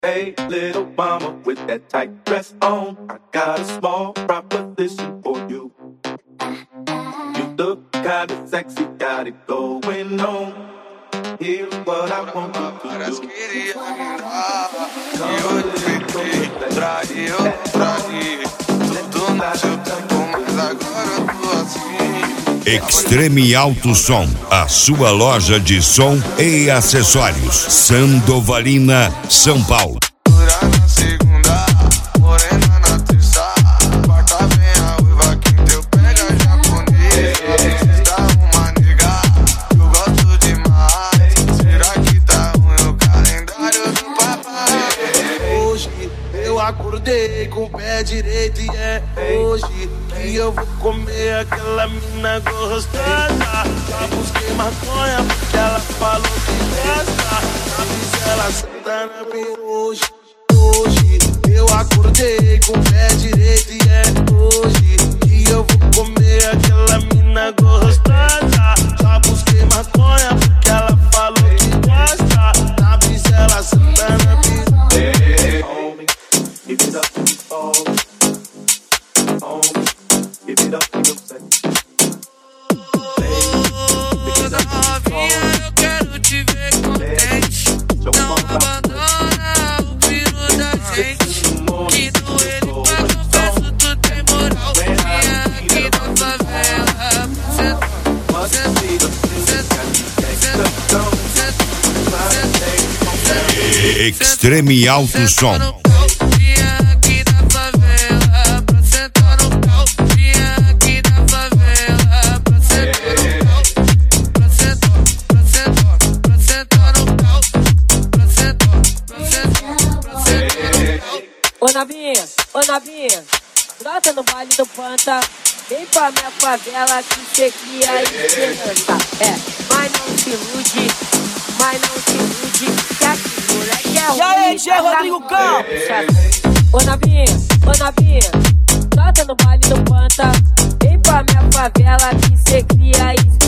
Hey, little mama with that tight dress on, I got a small proposition for you. You look kinda sexy, got it going on. Here's what I want you to do. Extreme Alto Som, a sua loja de som e acessórios. Sandovalina, São Paulo. Acordei com o pé direito e é hoje que eu vou comer aquela mina gostosa. Já busquei maconha porque ela falou que gosta. A Gisela Santana hoje. Hoje eu acordei com o pé direito e é hoje que eu vou comer aquela mina gostosa. Já busquei maconha porque ela falou que gosta. A Gisela Santana Give it up to the fall. Homie, give it up to your sex. Novinha, eu quero te ver contente. Não abandona o filho da gente. Que do ele pra confesso, tu tem moral. Vinha aqui na favela. Extreme Alto Som. Ô Nabinha, brota no baile do Panta. Vem pra minha favela que cê cria esperança. Mas não se ilude, que aqui moleque é ruim. E aí, G. Rodrigo Campos? Ô Nabinha, brota no baile do Panta. Vem pra minha favela que cê cria esperança.